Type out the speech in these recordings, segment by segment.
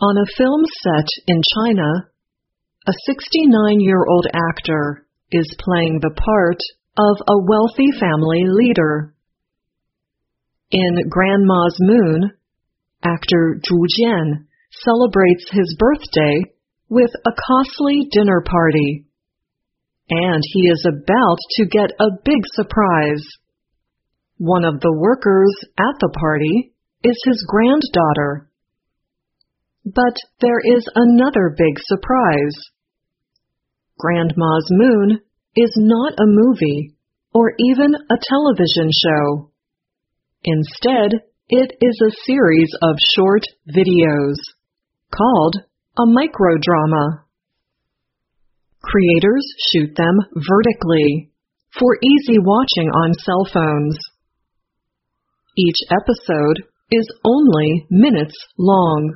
On a film set in China, a 69-year-old actor is playing the part of a wealthy family leader. In Grandma's Moon, actor Zhu Jian celebrates his birthday with a costly dinner party, and he is about to get a big surprise. One of the workers at the party is his granddaughter. But there is another big surprise. Grandma's Moon is not a movie or even a television show. Instead, it is a series of short videos called a microdrama. Creators shoot them vertically for easy watching on cell phones. Each episode is only minutes long.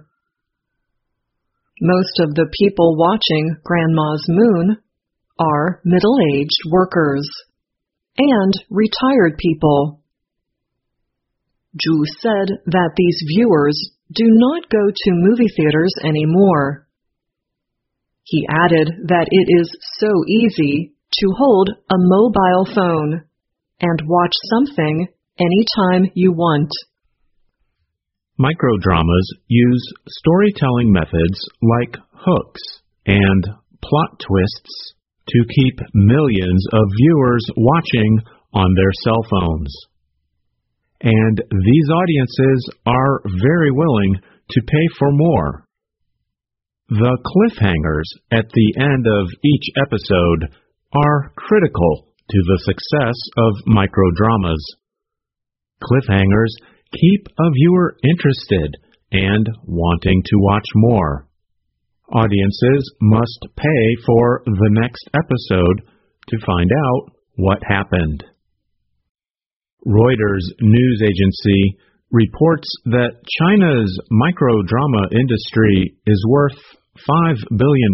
Most of the people watching Grandma's Moon are middle-aged workers and retired people. Zhu said that these viewers do not go to movie theaters anymore. He added that it is so easy to hold a mobile phone and watch something anytime you want. Microdramas use storytelling methods like hooks and plot twists to keep millions of viewers watching on their cell phones. And these audiences are very willing to pay for more. The cliffhangers at the end of each episode are critical to the success of microdramas. Cliffhangers keep a viewer interested and wanting to watch more. Audiences must pay for the next episode to find out what happened. Reuters news agency reports that China's microdrama industry is worth $5 billion.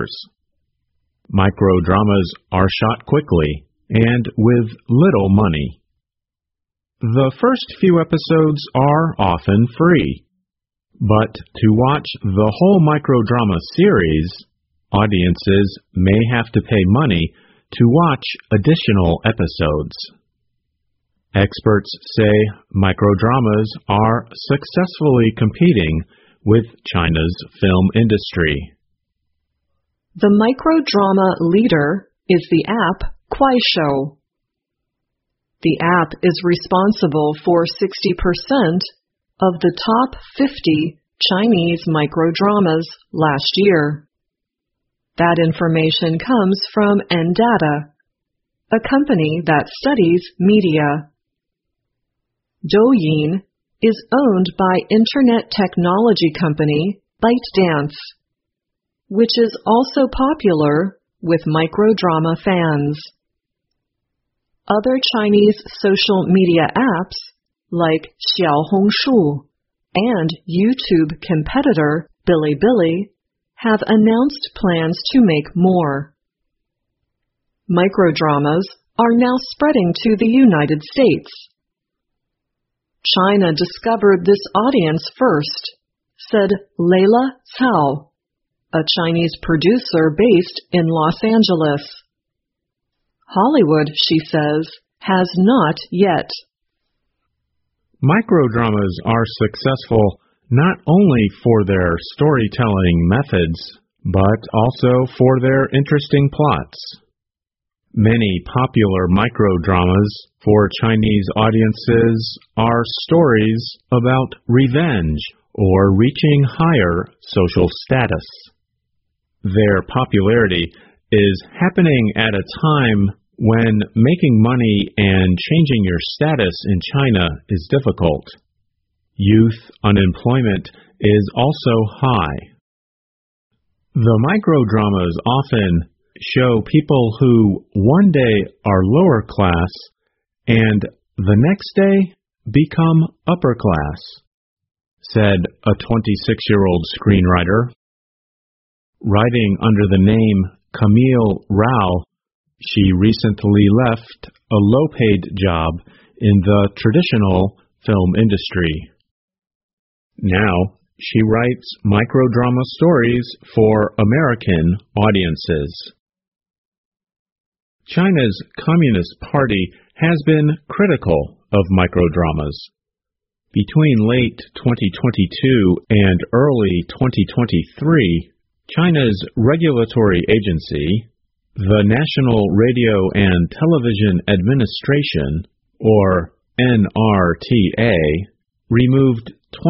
Microdramas are shot quickly and with little money. The first few episodes are often free, but to watch the whole microdrama series, audiences may have to pay money to watch additional episodes. Experts say microdramas are successfully competing with China's film industry. The microdrama leader is the app Kuaishou. The app is responsible for 60% of the top 50 Chinese microdramas last year. That information comes from Ndata, a company that studies media. Douyin is owned by internet technology company ByteDance, which is also popular with microdrama fans. Other Chinese social media apps like Xiaohongshu and YouTube competitor Bilibili have announced plans to make more. Microdramas are now spreading to the United States. China discovered this audience first, said Leila Cao, a Chinese producer based in Los Angeles. Hollywood, she says, has not yet. Microdramas are successful not only for their storytelling methods, but also for their interesting plots. Many popular microdramas for Chinese audiences are stories about revenge or reaching higher social status. Their popularity is happening at a time when making money and changing your status in China is difficult. Youth unemployment is also high. The microdramas often show people who one day are lower class and the next day become upper class, said a 26-year-old screenwriter. Writing under the name Camille Rao, she recently left a low-paid job in the traditional film industry. Now, she writes microdrama stories for American audiences. China's Communist Party has been critical of microdramas. Between late 2022 and early 2023, China's regulatory agency, the National Radio and Television Administration, or NRTA, removed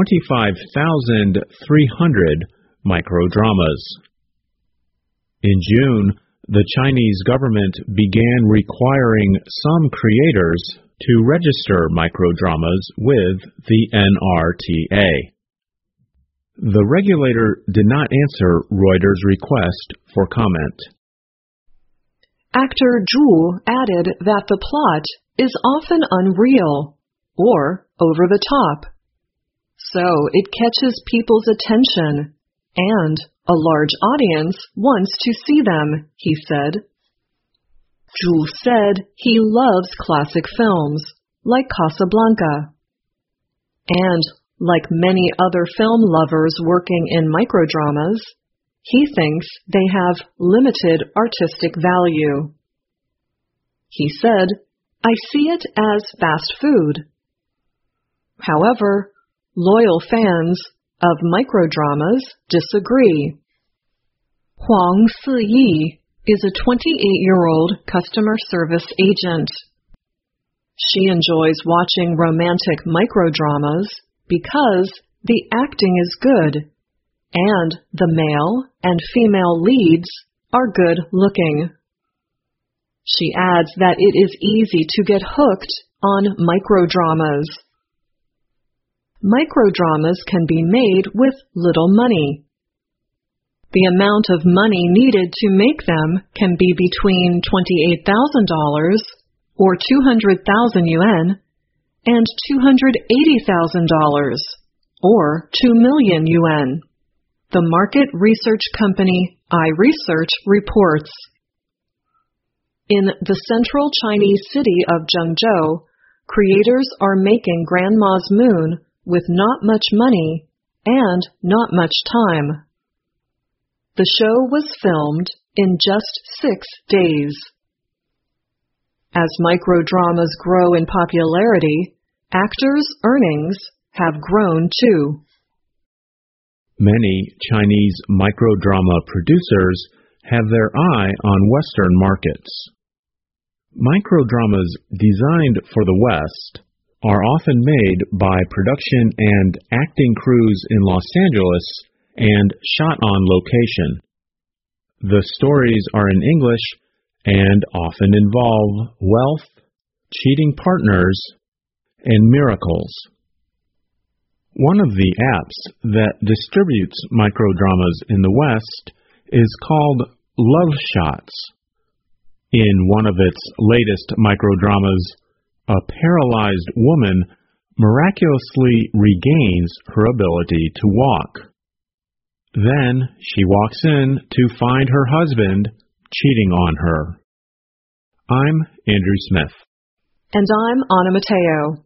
25,300 microdramas. In June, the Chinese government began requiring some creators to register microdramas with the NRTA. The regulator did not answer Reuters' request for comment. Actor Zhu added that the plot is often unreal or over the top, so it catches people's attention, and a large audience wants to see them, he said. Zhu said he loves classic films, like Casablanca. And, like many other film lovers working in microdramas, he thinks they have limited artistic value. He said, "I see it as fast food." However, loyal fans of microdramas disagree. Huang Siyi is a 28-year-old customer service agent. She enjoys watching romantic microdramas because the acting is good and the male and female leads are good looking. She adds that it is easy to get hooked on microdramas. Microdramas can be made with little money. The amount of money needed to make them can be between $28,000 or 200,000 yuan and $280,000 or 2 million yuan. The market research company iResearch reports. In the central Chinese city of Zhengzhou, creators are making Grandma's Moon with not much money and not much time. The show was filmed in just 6 days. As microdramas grow in popularity, actors' earnings have grown too. Many Chinese microdrama producers have their eye on Western markets. Microdramas designed for the West are often made by production and acting crews in Los Angeles and shot on location. The stories are in English and often involve wealth, cheating partners, and miracles. One of the apps that distributes microdramas in the West is called Love Shots. In one of its latest microdramas, a paralyzed woman miraculously regains her ability to walk. Then she walks in to find her husband cheating on her. I'm Andrew Smith. And I'm Anna Mateo.